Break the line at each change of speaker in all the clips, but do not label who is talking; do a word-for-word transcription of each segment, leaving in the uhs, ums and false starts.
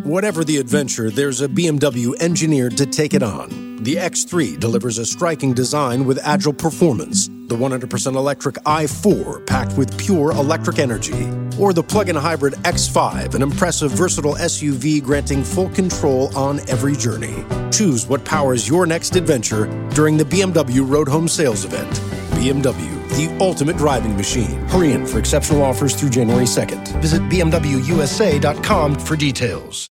Whatever the adventure, there's a B M W engineered to take it on. The X three delivers a striking design with agile performance. The one hundred percent electric i four, packed with pure electric energy. Or the plug-in hybrid X five, an impressive, versatile S U V granting full control on every journey. Choose what powers your next adventure during the B M W Road Home Sales Event. B M W, the ultimate driving machine. Hurry in for exceptional offers through January second. Visit b m w u s a dot com for details.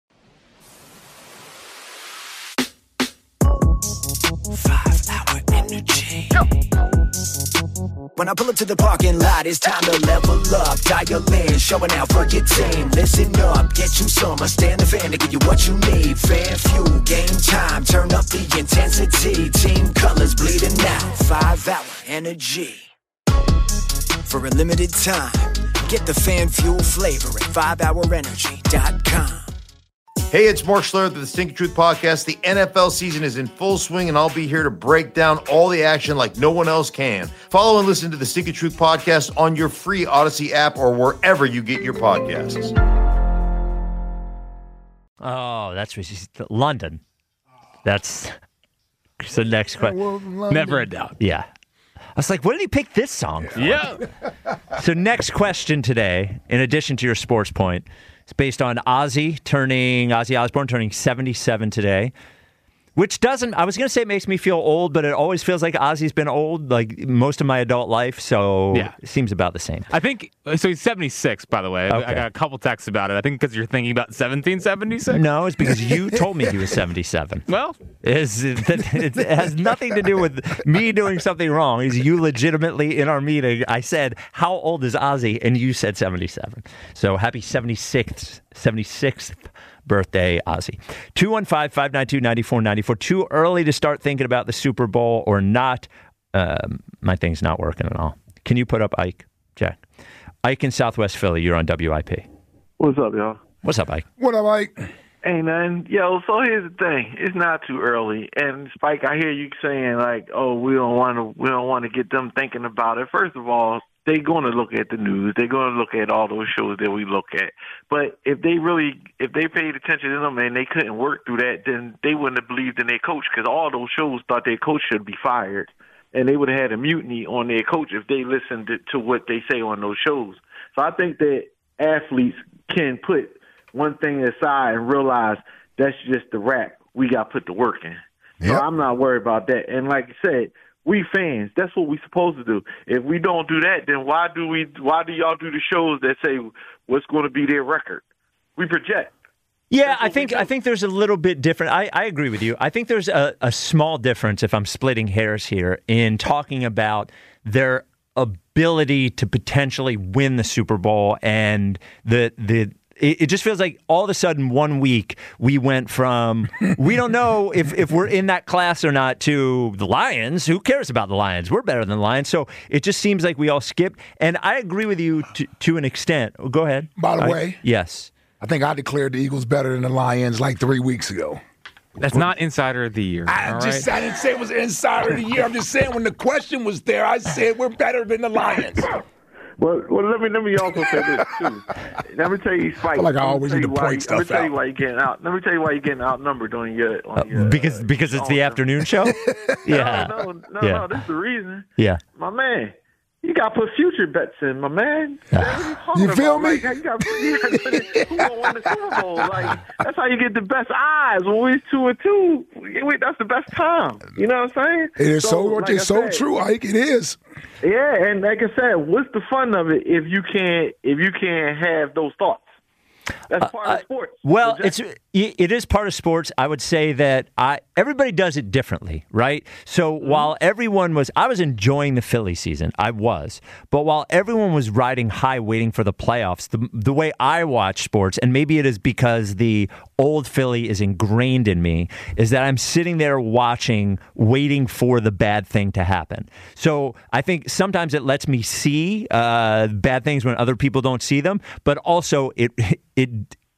Five-hour energy. When I pull up to the parking lot, it's time to level up. Dial in, showing out for your team. Listen up, get you some. I stand the fan to give you what you need. Fan fuel, game time. Turn up the intensity. Team colors bleeding out. Five-hour energy. For a limited time, get the fan fuel flavor at five hour energy dot com.
Hey, it's Mark Schlereth of the Stinky Truth Podcast. The N F L season is in full swing, and I'll be here to break down all the action like no one else can. Follow and listen to the Stinky Truth Podcast on your free Odyssey app or wherever you get your podcasts.
Oh, that's London. That's the next question.
Never a doubt.
Yeah. I was like, what did he pick this song for?
Yeah.
So next question today, in addition to your sports point, it's based on Ozzy turning, Ozzy Osbourne turning seventy-seven today, which doesn't, I was going to say it makes me feel old, but it always feels like Ozzy's been old, like most of my adult life, so
Yeah.
it seems about the same.
I think, so he's seventy-six, by the way.
Okay.
I got a couple texts about it. I think because you're thinking about seventeen seventy-six.
No, it's because you told me he was seventy-seven.
Well,
Is it, it has nothing to do with me doing something wrong. Is you legitimately in our meeting, I said, how old is Ozzy? And you said seventy-seven. So happy seventy-sixth, seventy-sixth birthday, Ozzy. two one five, five nine two, nine four nine four. Too early to start thinking about the Super Bowl or not? Um, my thing's not working at all. Can you put up Ike, Jack? Ike in Southwest Philly, you're on W I P.
What's up, y'all?
What's up, Ike?
What up, Ike?
Ain't nothing. Yo, so here's the thing. It's not too early. And Spike, I hear you saying like, oh, we don't want to we don't want to get them thinking about it. First of all, they're going to look at the news. They're going to look at all those shows that we look at. But if they really, if they paid attention to them and they couldn't work through that, then they wouldn't have believed in their coach because all those shows thought their coach should be fired. And they would have had a mutiny on their coach if they listened to, to what they say on those shows. So I think that athletes can put one thing aside and realize that's just the rap. We got to put the work in.
Yep.
So I'm not worried about that. And like I said, we fans, that's what we're supposed to do. If we don't do that, then why do we? Why do y'all do the shows that say what's going to be their record? We project.
Yeah, I think I think there's a little bit different. I, I agree with you. I think there's a, a small difference, if I'm splitting hairs here, in talking about their ability to potentially win the Super Bowl and the the. It just feels like all of a sudden one week we went from we don't know if, if we're in that class or not to the Lions. Who cares about the Lions? We're better than the Lions. So it just seems like we all skip. And I agree with you to, to an extent. Go ahead.
By the
I,
way,
yes.
I think I declared the Eagles better than the Lions like three weeks ago.
that's not Insider of the Year.
I
all
just
right?
I didn't say it was Insider of the Year. I'm just saying when the question was there, I said we're better than the Lions.
Well, well, let me let me also say this too. Let me tell you, Spike.
I feel like I
let me
always
tell
need
you
to
why-
point
Let me
stuff
tell you
out.
why you're getting out. Let me tell you why you're getting outnumbered on your on your.
Because
uh,
because it's
on
the
the-
afternoon show? Yeah.
No, no, no,
Yeah.
no. That's the reason.
Yeah.
My man, you got to put future bets in, my man.
You feel me?
Like, you got, you got to put in who gonna win the Super Bowl? Like that's how you get the best odds. When we're two and two, we- that's the best time. You know what I'm saying?
It is so,
like
it's
I
so
said,
true, Ike. It is.
Yeah, and like I said, what's the fun of it if you can't if you can't have those thoughts? That's part
Uh,
of sports.
Well,
So
it's it is part of sports. I would say that I everybody does it differently, right? So
Mm-hmm.
while everyone was, I was enjoying the Philly season, I was, but while everyone was riding high, waiting for the playoffs, the the way I watch sports, and maybe it is because the old Philly is ingrained in me, is that I'm sitting there watching, waiting for the bad thing to happen. So I think sometimes it lets me see uh, bad things when other people don't see them, but also it it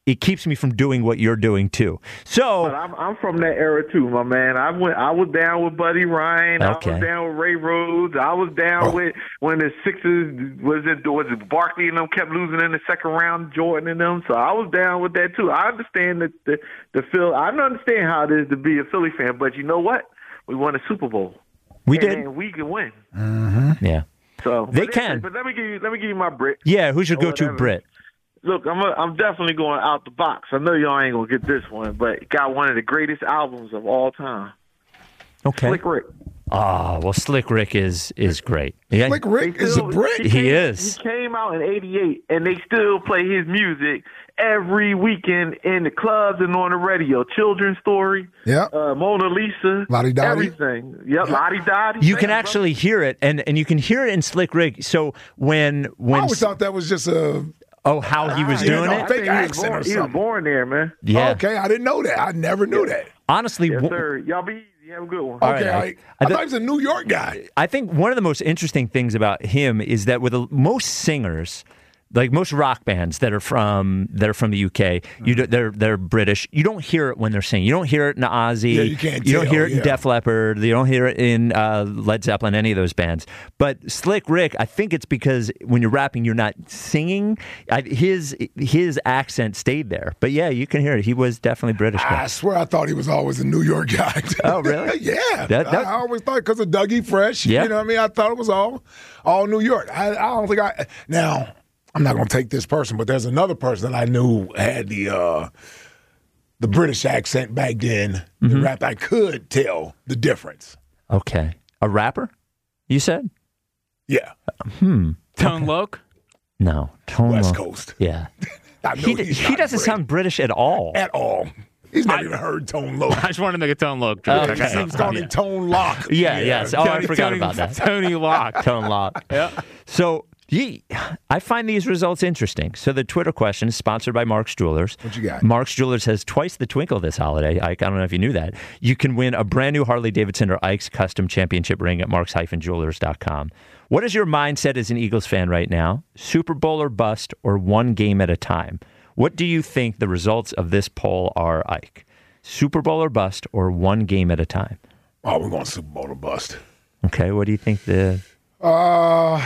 it keeps me from doing what you're doing too. So
But I'm I'm from that era too, my man. I went I was down with Buddy Ryan.
Okay.
I was down with Ray Rhodes. I was down
Oh.
with when the Sixers was it was it Barkley and them kept losing in the second round, Jordan and them. So I was down with that too. I understand that the the Phil. I don't understand how it is to be a Philly fan, but you know what? We won a Super Bowl.
we
and,
did.
and we can win.
Yeah.
So
They
but
can.
anyway, But let me give you let me give you my Brit.
Yeah. Who's your
Or
go-to
whatever.
Brit?
Look, I'm a, I'm definitely going out the box. I know y'all ain't gonna get this one, but it got one of the greatest albums of all time.
Okay.
Slick Rick.
Ah, well, Slick Rick is is great. Yeah.
Slick Rick
They
is a
still-
Brit.
He
came,
is.
He came out in eighty-eight, and they still play his music every weekend in the clubs and on the radio. Children's Story,
Yeah.
uh, Mona Lisa,
Lottie Dottie.
everything. Yep, Lottie Dottie.
You can
Man,
actually hear it, and, and you can hear it in Slick Rick. So when
I
when
always thought that was just a.
oh how he was
brother.
doing
know,
I
it,
think
fake
he was
accent
born-
or
He was
something.
born there, man.
yeah.
Okay, I didn't know that. I never knew that.
Honestly,
Yes,
w-
sir. Y'all be easy. Have a good one.
All right,
Okay,
I-
I, I,
I
thought
th-
he was a New York guy.
I think one of the most interesting things about him is that with a, most singers, like most rock bands that are from that are from the U K, you do, they're they're British. You don't hear it when they're singing. You don't hear it in Ozzy.
Yeah, you can't
don't
tell,
hear it in
yeah.
Def Leppard. You don't hear it in uh, Led Zeppelin. Any of those bands. But Slick Rick, I think it's because when you're rapping, you're not singing. I, his his accent stayed there. But yeah, you can hear it. He was definitely British.
I swear I thought he was always a New York guy.
Oh, really?
yeah.
That- that-
I, I always thought because of Dougie Fresh.
Yeah.
You know what I mean? I thought it was all all New York. I, I don't think I. Now, I'm not going to take this person, but there's another person that I knew had the uh, the British accent back then. The
Mm-hmm.
rap, I could tell the difference.
Okay, a rapper? You said
Yeah.
Tone Loc?
no. Tone
West
Loc.
Coast.
Yeah.
I know
He, d-
he's
he
not
doesn't
Brit
sound British at all.
at all. He's never
I-
even heard Tone Loc.
I just wanted to make a Tone Loc joke.
Okay.
I got
He was
nothing.
calling him Tone Lock.
Yeah, yes. Oh, I
Tony-
forgot
Tony-
about that.
Tony Lock.
Tone Loc.
Yeah.
So, ye, I find these results interesting. So, the Twitter question is sponsored by Mark's Jewelers.
What you got?
Mark's Jewelers has twice the twinkle this holiday. Ike, I don't know if you knew that. You can win a brand new Harley Davidson or Ike's custom championship ring at marks dash jewelers dot com. What is your mindset as an Eagles fan right now? Super Bowl or bust, or one game at a time? What do you think the results of this poll are, Ike? Super Bowl or bust, or one game at a time?
Oh, we're going Super Bowl or bust.
Okay, what do you think the
Uh,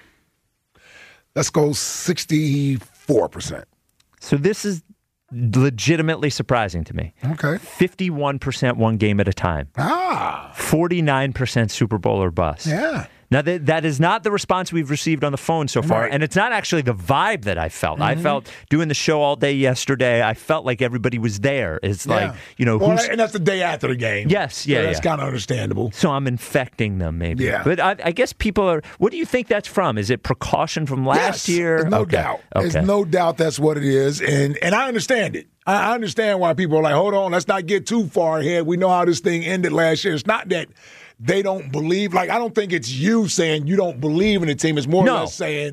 let's go sixty-four percent.
So this is legitimately surprising to me.
Okay.
fifty-one percent one game at a time.
Ah,
forty-nine percent Super Bowl or bust.
yeah.
Now, that, that is not the response we've received on the phone so far,
Right.
and it's not actually the vibe that I felt. I felt doing the show all day yesterday, I felt like everybody was there. It's like,
Yeah.
you know,
Well,
who's...
and that's the day after the game.
Yes, yeah,
So that's
yeah.
kind of understandable.
So I'm infecting them, maybe.
Yeah.
But I, I guess people are... What do you think that's from? Is it precaution from last
Yes,
year?
there's no
Okay.
doubt.
Okay.
There's no doubt that's what it is, and and I understand it. I I understand why people are like, hold on, let's not get too far ahead. We know how this thing ended last year. It's not that they don't believe. Like, I don't think it's you saying you don't believe in the team. It's more
No.
or less saying,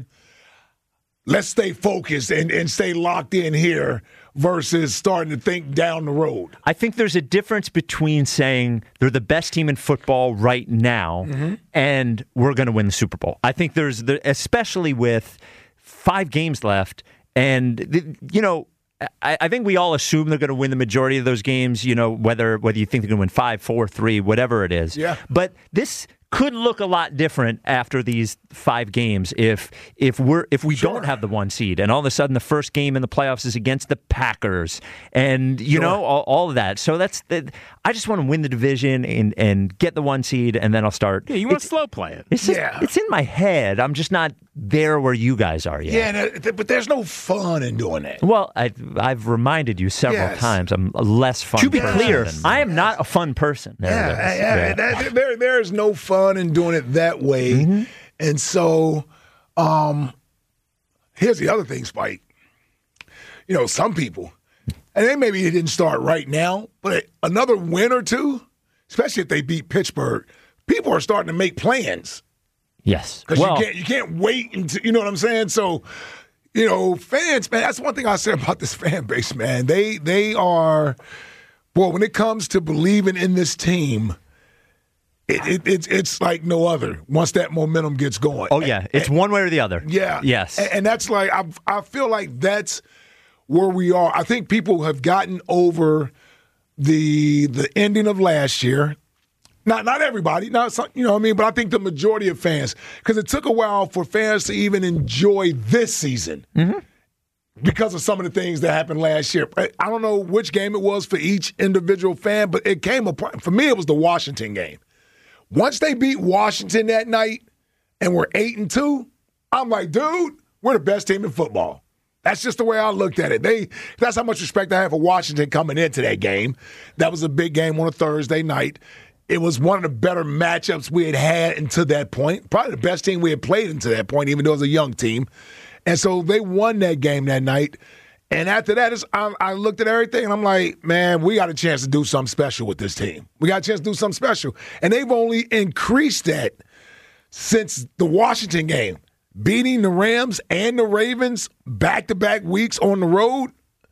let's stay focused and, and stay locked in here versus starting to think down the road.
I think there's a difference between saying they're the best team in football right now
Mm-hmm.
and we're going to win the Super Bowl. I think there's, the, especially with five games left, and, the, you know, I, I think we all assume they're going to win the majority of those games, you know, whether whether you think they're going to win five, four, three, whatever it is.
Yeah.
But this could look a lot different after these five games if if we're if we
Sure.
don't have the one seed and all of a sudden the first game in the playoffs is against the Packers and you
Sure.
know all, all of that. So that's the, I just want to win the division and and get the one seed and then I'll start.
Yeah, you want
It's-
to slow play it.
It's just,
Yeah.
it's in my head. I'm just not there where you guys are yet.
Yeah, and, uh, but there's no fun in doing that.
Well, I, I've reminded you several
Yes.
times. I'm a less fun.
To be
person
clear,
than- I am not a fun person. There
Yeah,
it is.
yeah,
Yeah.
that- there, there's no fun in doing it that way.
Mm-hmm.
And so, um, here's the other thing, Spike. You know, some people, and they maybe it didn't start right now, but another win or two, especially if they beat Pittsburgh, people are starting to make plans
Yes.
because
Well,
you can't you can't wait until you know what I'm saying. So, you know, fans, man, that's one thing I say about this fan base, man. They they are, boy, when it comes to believing in this team. It, it, it's it's like no other. Once that momentum gets going.
oh yeah, it's one way or the other.
Yeah.
Yes.
And, and that's like I I feel like that's where we are. I think people have gotten over the the ending of last year. Not not everybody, not some, you know what I mean, but I think the majority of fans, because it took a while for fans to even enjoy this season
Mm-hmm.
because of some of the things that happened last year. I don't know which game it was for each individual fan, but it came apart. For me, it was the Washington game. Once they beat Washington that night and we're eight and two, I'm like, dude, we're the best team in football. That's just the way I looked at it. They that's how much respect I have for Washington coming into that game. That was a big game on a Thursday night. It was one of the better matchups we had had until that point. Probably the best team we had played until that point, even though it was a young team. And so they won that game that night. And after that, it's, I, I looked at everything, and I'm like, man, we got a chance to do something special with this team. We got a chance to do something special. And they've only increased that since the Washington game. Beating the Rams and the Ravens back-to-back weeks on the road.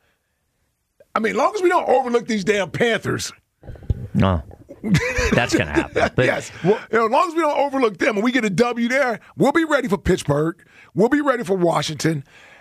I mean, as long as we don't overlook these damn Panthers.
No. That's going to happen. But,
yes. Well, you know, as long as we don't overlook them and we get a W there, we'll be ready for Pittsburgh. We'll be ready for Washington.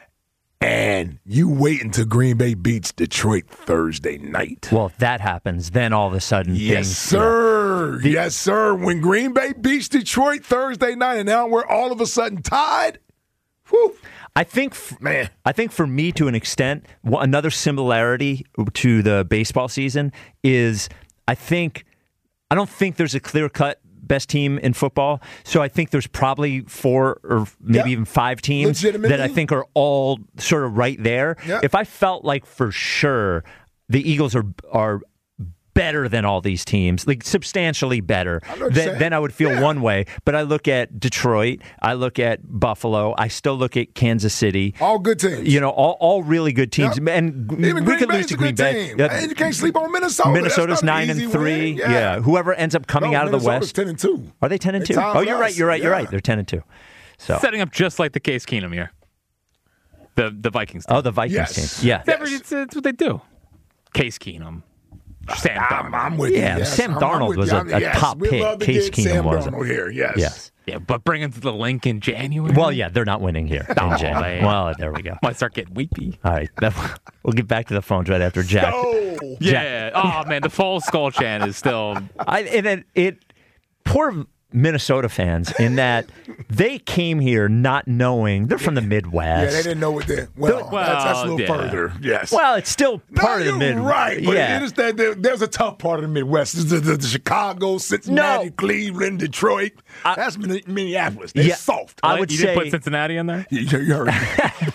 And you wait until Green Bay beats Detroit Thursday night.
Well, if that happens, then all of a sudden
Yes,
things...
sir.
The-
yes, sir. When Green Bay beats Detroit Thursday night and now we're all of a sudden tied, whew.
I think, f-
Man.
I think for me, to an extent, wh- another similarity to the baseball season is I think... I don't think there's a clear-cut best team in football, so I think there's probably four or maybe
Yep.
even five teams that I think are all sort of right there.
Yep.
If I felt like for sure the Eagles are are better than all these teams, like substantially better,
I know what you're
then,
saying.
then I would feel
Yeah.
one way. But I look at Detroit, I look at Buffalo, I still look at Kansas City.
All good teams.
You know, all, all really good teams.
Yep.
And
Even
we
Green
could
Bay's
lose to
a
Green
good
Bay.
team.
Yeah.
And you can't sleep on Minnesota.
Minnesota's
That's not
nine
an
and
easy
three.
win.
Yeah. Whoever ends up coming
No,
out of the
Minnesota's
West.
ten and two.
Are they ten and
They
two?
tied
Oh,
with
you're right.
us.
You're right. You're
Yeah.
right. They're ten and two. So
Setting up just like the Case Keenum year. The the Vikings team.
oh, the Vikings
Yes.
team. Yeah.
It's, every- it's, it's what they do. Case Keenum. Sam
I'm,
Darnold.
I'm with you.
Yeah,
Yes.
Sam
I'm- I'm
Darnold
with
was
you.
a- a
yes,
top
we
pick.
love to
Case
get
Keenum
Sam
wasn't.
Darnold here. Yes.
Yes.
Yeah, but bring him to the link in January.
Well, yeah, they're not winning here in
Oh,
January.
man.
Well, there we go.
Might start getting weepy.
All right. That, we'll get back to the phones right after Jack.
Oh,
Yeah. Oh man, the full skull chant is still.
I, and it, it poor Minnesota fans in that they came here not knowing they're from the Midwest.
yeah, they didn't know what they. Well,
Well,
that's, that's a little
yeah.
further. Yes.
Well, it's still part
no,
of the
you're
Midwest.
right, but
yeah.
it is that there, there's a tough part of the Midwest. It's the, the, the Chicago, Cincinnati,
No.
Cleveland, Detroit.
I-
That's Min- Minneapolis. They're
Yeah.
soft.
I would
you
say
didn't put Cincinnati in there.
You, you heard me.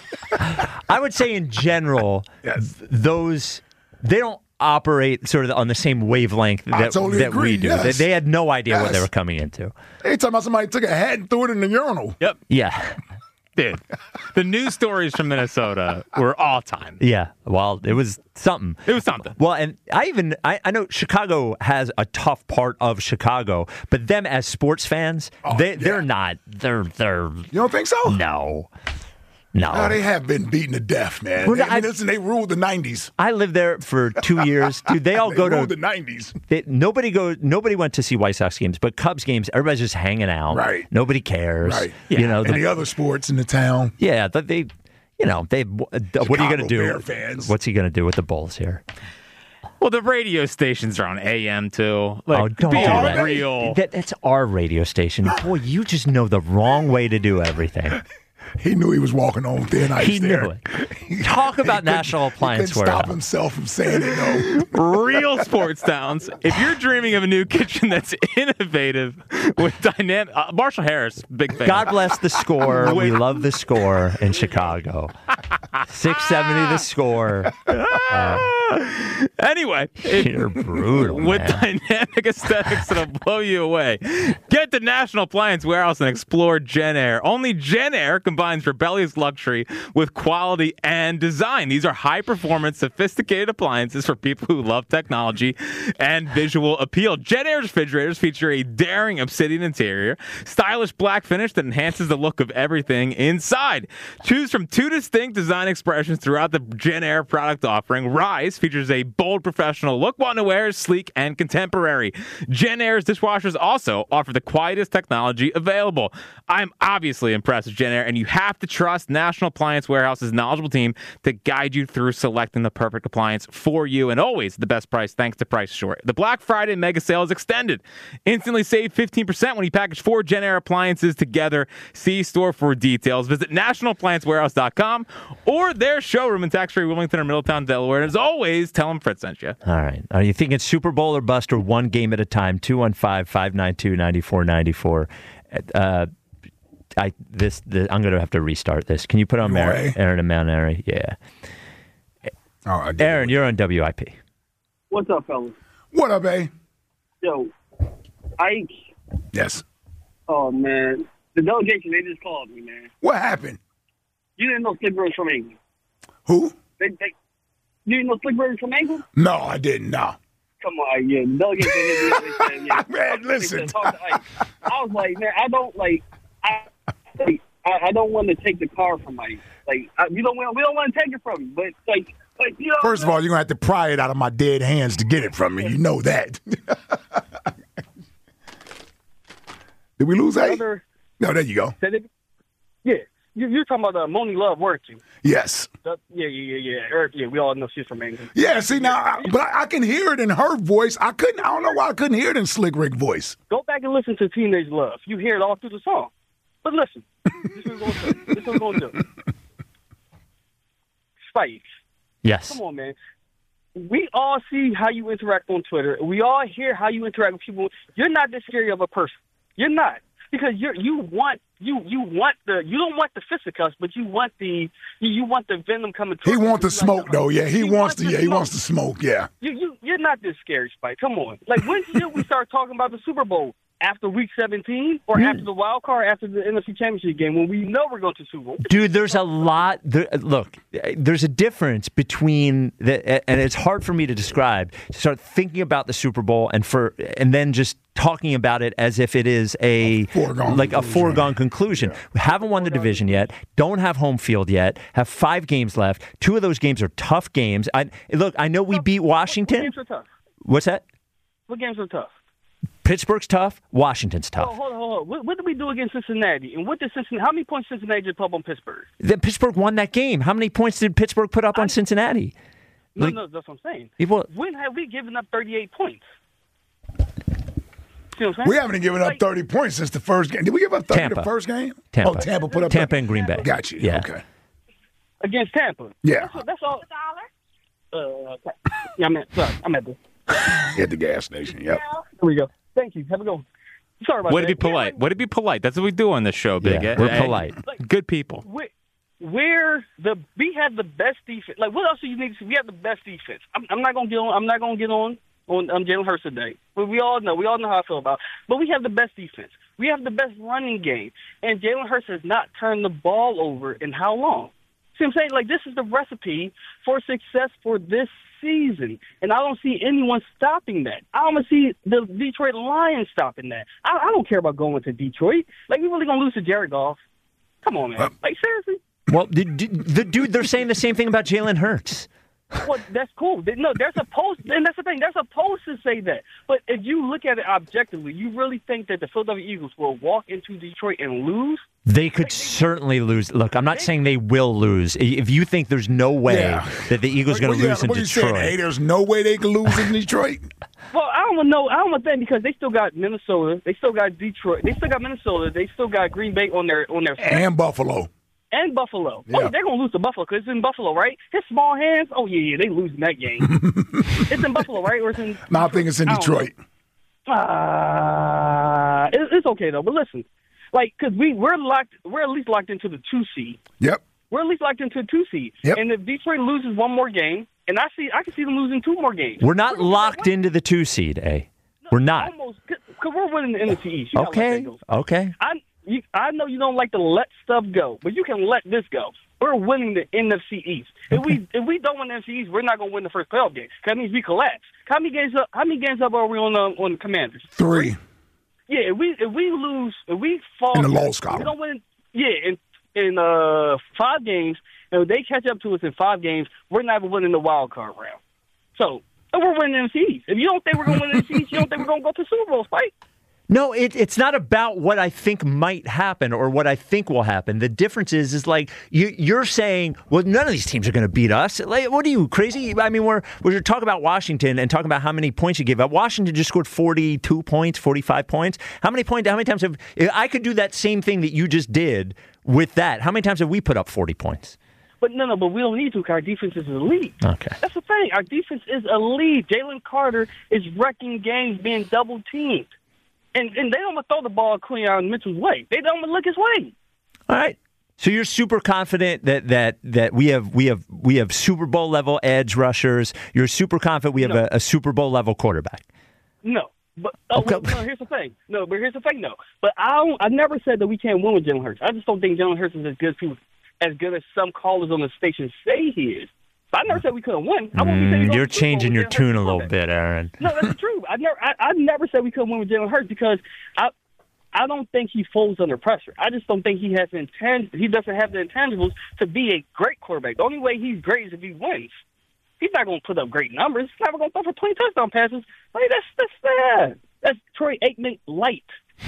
I would say in general,
Yes.
th- those they don't operate sort of on the same wavelength
I
that,
totally
that
agree,
we do.
yes.
They, they had no idea what they
Yes.
were coming into.
They talking about somebody took a hat and threw it in the urinal.
Yep.
Yeah.
Dude, the news stories from Minnesota were all time.
Yeah. Well, it was something.
It was something.
Well, and I even I, I know Chicago has a tough part of Chicago, but them as sports fans, they they're not they're they're
You don't think so?
no. No.
No, they have been beaten to death, man.
Well,
They- I
I-
mean, listen, they ruled the nineties.
I lived there for two years. Dude, they all
They
go to
ruled the nineties.
They, nobody go. Nobody went to see White Sox games, but Cubs games, everybody's just hanging out.
Right.
Nobody cares.
Right.
You know.
and
the-
the other sports in the town.
yeah. But they, you know, they. What are you going to
Chicago
do?
Bear fans.
What's he going to do with the Bulls here?
Well, the radio stations are on A M too. Like,
oh, don't
be
do that.
real.
That, That's our radio station. Boy, you just know the wrong way to do everything.
He knew he was walking on thin ice
He
there.
knew it. Talk about National
He
Appliance
couldn't stop
Warehouse.
himself from saying it, no.
Real sports towns. If you're dreaming of a new kitchen that's innovative with dynamic, uh, Marshall Harris, big fan.
God bless the Score. We love the Score in Chicago. six seventy the Score.
Anyway, if-
You're brutal,
with
man.
dynamic aesthetics that'll blow you away. Get to National Appliance Warehouse and explore Gen Air. Only Gen Air combines rebellious luxury with quality and design. These are high-performance, sophisticated appliances for people who love technology and visual appeal. Gen Air refrigerators feature a daring obsidian interior, stylish black finish that enhances the look of everything inside. Choose from two distinct design expressions throughout the Gen Air product offering. Rise features a bold professional look, while New Air is sleek and contemporary. Gen Air's dishwashers also offer the quietest technology available. I'm obviously impressed with Gen Air, and you have to trust National Appliance Warehouse's knowledgeable team to guide you through selecting the perfect appliance for you, and always the best price thanks to Price Short. The Black Friday mega sale is extended. Instantly save fifteen percent when you package four Gen Air appliances together. See store for details. Visit national appliance warehouse dot com or their showroom in tax-free Wilmington or Middletown, Delaware. And as always, tell them Fritz sent you.
All right. Are you thinking Super Bowl or bust, or one game at a time? two one five, five nine two, nine four nine four. Uh, I this, this I'm going to have to restart this. Can you put on Aaron, Aaron and Mount Airy? Yeah.
Oh,
Aaron, you're on W I P.
What's up, fellas?
What up, A?
Yo, Ike.
Yes.
Oh, man. The delegation, they just called me, man.
What happened?
You didn't know Slickberg's from England.
Who?
They, they, you didn't know Slickberg's from England?
No, I didn't. No.
Come on, yeah. The delegation, they, they said, yeah.
Man, listen.
They said, talk to Ike. I was like, man, I don't, like, I, like, I, I don't want to take the car from Ike. Like, I, we don't want, we don't want to take it from you, but, like, like you know.
First of all, you're going to have to pry it out of my dead hands to get it from me. You know that. Did we lose A?
Other,
no, there you go.
Yeah. You're talking about uh, Moni Love, weren't you?
Yes.
The, yeah, yeah, yeah, yeah. Eric, yeah, we all know she's from England.
Yeah, see, now, I, but I, I can hear it in her voice. I couldn't, I don't know why I couldn't hear it in Slick Rick voice.
Go back and listen to Teenage Love. You hear it all through the song. But listen, this is what we're going to do. This is what we're going to do. Spike.
Yes.
Come on, man. We all see how you interact on Twitter. We all hear how you interact with people. You're not this scary of a person. You're not. Because you you want you you want the you don't want the fisticuffs, but you want the you, you want the venom coming.
He wants the smoke
like,
though, yeah. He, he wants, wants to, yeah.
Smoke.
He wants the smoke, yeah.
You you you're not this scary, Spike. Come on, like when should we start talking about the Super Bowl? After week seventeen or mm. after the wild card, after the N F C Championship game, when we know we're going to Super Bowl?
Dude, there's a lot. There, look, there's a difference between the, and it's hard for me to describe. To start thinking about the Super Bowl and for and then just talking about it as if it is a, a
foregone
like
conclusion.
a foregone conclusion. Yeah. We haven't won the division yet. Don't have home field yet. Have five games left. Two of those games are tough games. I look. I know we beat Washington.
What games are tough?
What's that?
What games are tough?
Pittsburgh's tough. Washington's tough.
Oh, hold on, hold on. What, what did we do against Cincinnati? And what did Cincinnati? How many points did Cincinnati just put up on Pittsburgh?
The Pittsburgh won that game. How many points did Pittsburgh put up I, on Cincinnati?
No,
like,
no, that's what I'm saying.
Well,
when have we given up thirty-eight points? See what I'm saying?
We haven't given up like, thirty points since the first game. Did we give up thirty
Tampa.
the first game?
Tampa.
Oh, Tampa put up
Tampa and Green Bay.
Got you.
Yeah.
Okay.
Against Tampa.
Yeah.
That's, that's all. Uh, yeah, I'm at. Sorry, I'm at the.
At the gas station. Yep.
Here we go. Thank you. Have a good one. Sorry about
Way
that.
to be polite. Way to be polite. That's what we do on this show, Big.
Yeah, we're polite.
Good people.
We're, we're the we have the best defense. Like what else do you need to see? We have the best defense. I'm, I'm not gonna get on. I'm not gonna get on on um, Jalen Hurts today. But we all know. We all know how I feel about it. But we have the best defense. We have the best running game. And Jalen Hurts has not turned the ball over in how long? See what I'm saying? Like this is the recipe for success for this season, and I don't see anyone stopping that. I don't see the Detroit Lions stopping that. I, I don't care about going to Detroit. Like, we really gonna lose to Jared Goff? Come on, man. Like, seriously?
Well, the, the dude, they're saying the same thing about Jalen Hurts.
Well, that's cool. No, they're supposed, and that's the thing. They're supposed to say that. But if you look at it objectively, you really think that the Philadelphia Eagles will walk into Detroit and lose?
They could certainly lose. Look, I'm not saying they will lose. If you think there's no way yeah. that the Eagles are going to
well,
lose
yeah,
in
what
Detroit,
you saying, hey, there's no way they can lose in Detroit.
Well, I don't know. I don't know that because they still got Minnesota. They still got Detroit. They still got Minnesota. They still got Green Bay on their on their
and Buffalo.
And Buffalo.
Yeah.
Oh, they're going to lose to Buffalo because it's in Buffalo, right? His small hands, oh, yeah, yeah, they losing that game. It's in Buffalo, right? Or it's in
no, I think it's in Detroit.
Uh, it, it's okay, though. But listen, like, because we, we're locked, we're at least locked into the two seed.
Yep.
We're at least locked into the two seed.
Yep.
And if Detroit loses one more game, and I see, I can see them losing two more games.
We're not we're locked into the two seed, eh?
No,
we're not.
Almost, because we're winning the N F C East. You
okay, okay.
I, You, I know you don't like to let stuff go, but you can let this go. We're winning the N F C East. If
okay.
we if we don't win the N F C East, we're not going to win the first playoff game. That means we collapse. How many games up? How many games up are we on the on the Commanders?
Three.
Yeah, if we if we lose, if we fall
in the loss column,
we don't win. Yeah, in in uh, five games, And if they catch up to us in five games, we're not even winning the wild card round. So, and we're winning the N F C. If you don't think we're going to win the N F C, you don't think we're going to go to the Super Bowl, Spike?
No, it, it's not about what I think might happen or what I think will happen. The difference is, is like you, you're saying, well, none of these teams are going to beat us. Like, what are you, crazy? I mean, we're we're talking about Washington and talking about how many points you gave up. Washington just scored forty-two points, forty-five points. How many points? How many times have I could do that same thing that you just did with that? How many times have we put up forty points?
But no, no, but we don't need to because our defense is elite.
Okay.
That's the thing. Our defense is elite. Jalen Carter is wrecking games, being double teamed. And and they don't want to throw the ball Quinyon Mitchell's way. They don't want to look his way.
All right. So you're super confident that that that we have we have we have Super Bowl level edge rushers. You're super confident we have
No.
a, a Super Bowl level quarterback.
No. But oh,
Okay.
well, no, here's the thing. No, but here's the thing. No, but I don't, I never said that we can't win with Jalen Hurts. I just don't think Jalen Hurts is as good as people, as good as some callers on the station say he is. But I never said we couldn't win. I won't be saying we
Mm,
go
you're
to the Super Bowl
changing
with
your
Jalen
tune a
Hurts
little
quarterback.
bit, Aaron.
No, that's true. I never, I, I never said we couldn't win with Jalen Hurts because I, I don't think he folds under pressure. I just don't think he has the intang- He doesn't have the intangibles to be a great quarterback. The only way he's great is if he wins. He's not going to put up great numbers. He's never going to throw for twenty touchdown passes. Like that's that's sad. That's Troy Aikman light.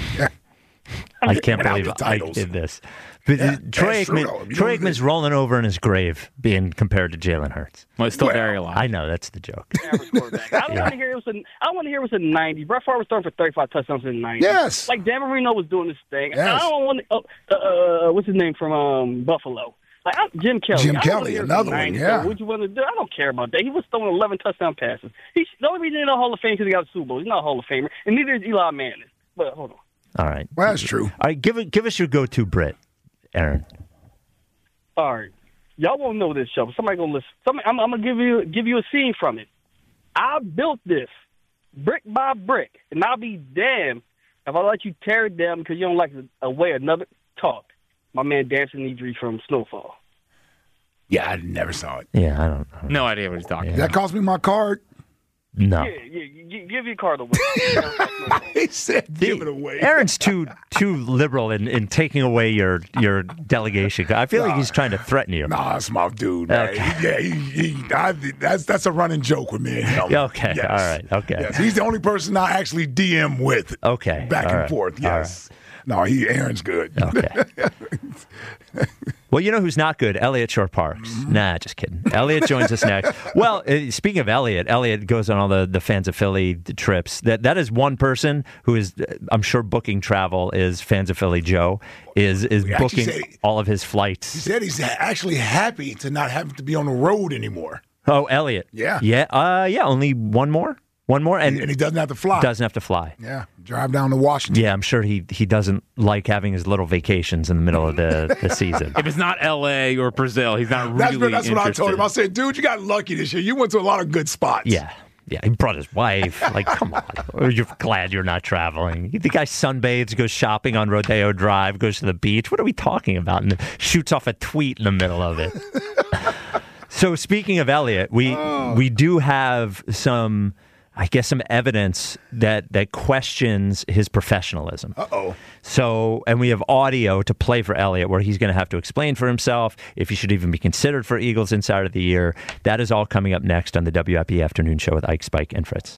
I can't
Without
believe
the
I
titles.
did this. But
Yeah,
Troy
that's true,
Aikman,
though. You
Troy
know
Aikman's
this.
rolling over in his grave being compared to Jalen Hurts.
Well, it's still
Well,
very alive.
I know that's the joke.
Average quarterback. I don't want to hear it was a. I don't want to hear it was a ninety. Brett Favre was throwing for thirty-five touchdowns in the ninety.
Yes.
Like Dan Marino was doing this thing.
Yes.
I don't want to. Uh, uh, what's his name from um, Buffalo? Like I'm, Jim Kelly.
Jim
I don't
Kelly,
wanna hear it was
another
a
one,
ninety.
yeah.
So what you want to do? I don't care about that. He was throwing eleven touchdown passes. He's the only reason he's in the Hall of Fame because he got a Super Bowl. He's not a Hall of Famer, and neither is Eli Manning. But hold on.
All right.
Well, that's true.
All right, give it give us your go-to Brit, Aaron.
All right, y'all won't know this show. But somebody gonna listen. Somebody, I'm, I'm gonna give you give you a scene from it. I built this brick by brick, and I'll be damned if I let you tear it down because you don't like the a way another talk. My man Dancing Idris from Snowfall.
Yeah, I never saw it.
Yeah, I don't know.
No idea what he's talking
Did that cost me my card?
No.
Yeah, yeah, you, you, give your card away.
He said, give it away.
Aaron's too too liberal in, in taking away your your delegation. I feel like he's trying to threaten you.
Nah, that's my dude. Man.
Okay.
Yeah, he, he, I, that's that's a running joke with me and him.
Yeah, okay,
Yes.
all right, okay.
Yes. He's the only person I actually D M with.
Okay,
Back
all
and
right,
forth.
all
Yes. No, he Aaron's good.
Okay. Well, you know who's not good? Elliot Shore Parks.
Mm-hmm.
Nah, just kidding. Elliot joins us next. Well, uh, speaking of Elliot, Elliot goes on all the, the Fans of Philly trips. That that is one person who is, uh, I'm sure, booking travel is Fans of Philly Joe is is
We actually
booking
say-
all of his
He
flights.
said he's actually happy to not have to be on the road anymore.
Oh, Elliot.
Yeah.
Yeah. Uh, yeah. Only one more. One more, and,
And he doesn't have to fly.
doesn't have to fly.
Yeah. Drive down to Washington.
Yeah, I'm sure he, he doesn't like having his little vacations in the middle of the, the season.
If it's not L A or Brazil, he's not
That's,
really
that's what I told him. I
interested.
said, dude, you got lucky this year. You went to a lot of good spots.
Yeah. Yeah, he brought his wife. Like, come on. Or you're glad you're not traveling. The guy sunbathes, goes shopping on Rodeo Drive, goes to the beach. What are we talking about? And shoots off a tweet in the middle of it. So speaking of Elliot, we
Oh.
we do have some, I guess, some evidence that, that questions his professionalism.
Uh-oh.
So, and we have audio to play for Elliot where he's going to have to explain for himself if he should even be considered for Eagles Insider of the Year. That is all coming up next on the W I P Afternoon Show with Ike, Spike, and Fritz.